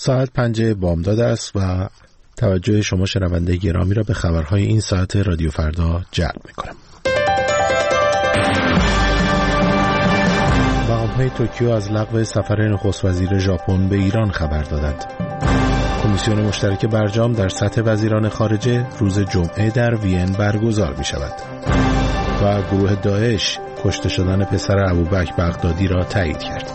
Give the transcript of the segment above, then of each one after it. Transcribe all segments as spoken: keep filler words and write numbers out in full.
ساعت پنج بامداد است و توجه شما شنونده گرامی را به خبرهای این ساعت رادیو فردا جلب می‌کنم. مقام‌های توکیو از لغو سفر نخست وزیر ژاپن به ایران خبر دادند. کمیسیون مشترک برجام در سطح وزیران خارجه روز جمعه در وین برگزار می‌شود. و گروه داعش کشته شدن پسر ابوبکر بغدادی را تایید کرد.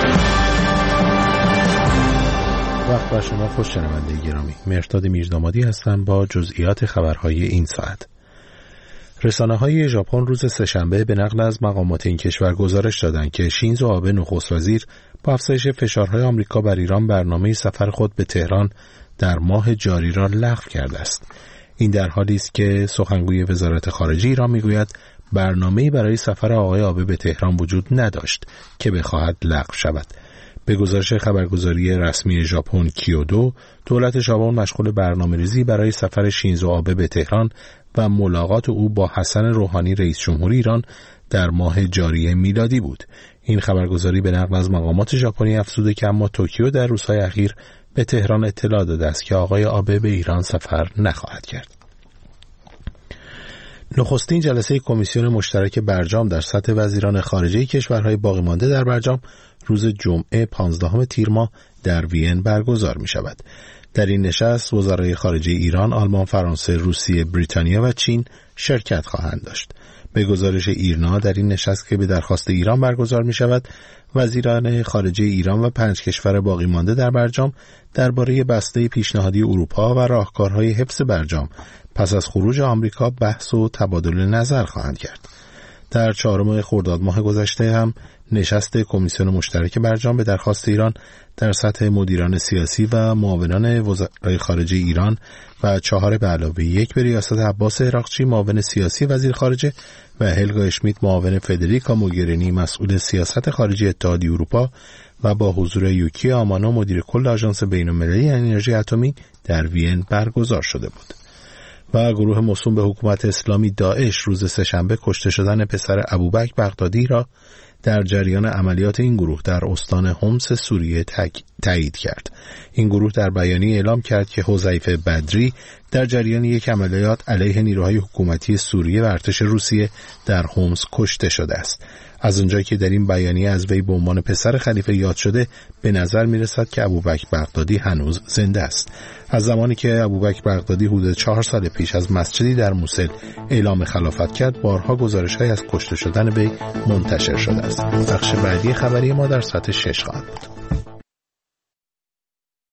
وقت بر شما خوش شنونده گرامی. مهرداد میردامادی هستم با جزئیات خبرهای این ساعت. رسانه‌های ژاپن روز سه‌شنبه به نقل از مقامات این کشور گزارش دادند که شینزو آبه نخست وزیر با افزایش فشارهای آمریکا بر ایران برنامه سفر خود به تهران در ماه جاری را لغو کرده است. این در حالی است که سخنگوی وزارت خارجه ایران میگوید برنامه‌ای برای سفر آقای آبه به تهران وجود نداشت که بخواهد لغو شود. به گزارش خبرگزاری رسمی ژاپن کیودو، دولت ژاپن مشغول برنامه‌ریزی برای سفر شینزو آبه به تهران و ملاقات او با حسن روحانی رئیس جمهور ایران در ماه جاری میلادی بود. این خبرگزاری به نقل از مقامات ژاپنی افزوده که اما توکیو در روزهای اخیر به تهران اطلاع داده است که آقای آبه به ایران سفر نخواهد کرد. نخستین جلسه کمیسیون مشترک برجام در سطح وزیران خارجه کشورهای باقی مانده در برجام روز جمعه پانزدهم تیر ماه در وین برگزار می شود. در این نشست وزرای خارجه ایران، آلمان، فرانسه، روسیه، بریتانیا و چین شرکت خواهند داشت. به گزارش ایرنا در این نشست که به درخواست ایران برگزار می شود، وزیران خارجه ایران و پنج کشور باقی مانده در برجام درباره بسته پیشنهادی اروپا و راهکارهای حفظ برجام پس از خروج آمریکا بحث و تبادل نظر خواهند کرد. در چهارم خرداد ماه گذشته هم نشست کمیسیون مشترک برجام به درخواست ایران در سطح مدیران سیاسی و معاونان وزرای خارجه ایران و چهار به علاوه یک به ریاست عباس عراقچی معاون سیاسی وزیر خارجه و هلگا اشمیت معاون فدریکا موگرینی مسئول سیاست خارجی اتحادیه اروپا و با حضور یوکی آمانو مدیر کل آژانس بین‌المللی انرژی اتمی در وین برگزار شده بود. و گروه موسوم به حکومت اسلامی داعش روز سه‌شنبه کشته شدن پسر ابوبکر بغدادی را در جریان عملیات این گروه در استان حمص سوریه تایید کرد. این گروه در بیانیه اعلام کرد که حذیفه بدری در جریان یک عملیات علیه نیروهای حکومتی سوریه و ارتش روسیه در حمص کشته شده است. از اونجایی که در این بیانیه از وی به عنوان پسر خلیفه یاد شده، به نظر میرسد که ابوبکر بغدادی هنوز زنده است. از زمانی که ابوبکر بغدادی حدود چهار سال پیش از مسجدی در موصل اعلام خلافت کرد، بارها گزارش‌های از کشته شدن وی منتشر شده است. بخش بعدی خبری ما در ساعت شش خواهد بود.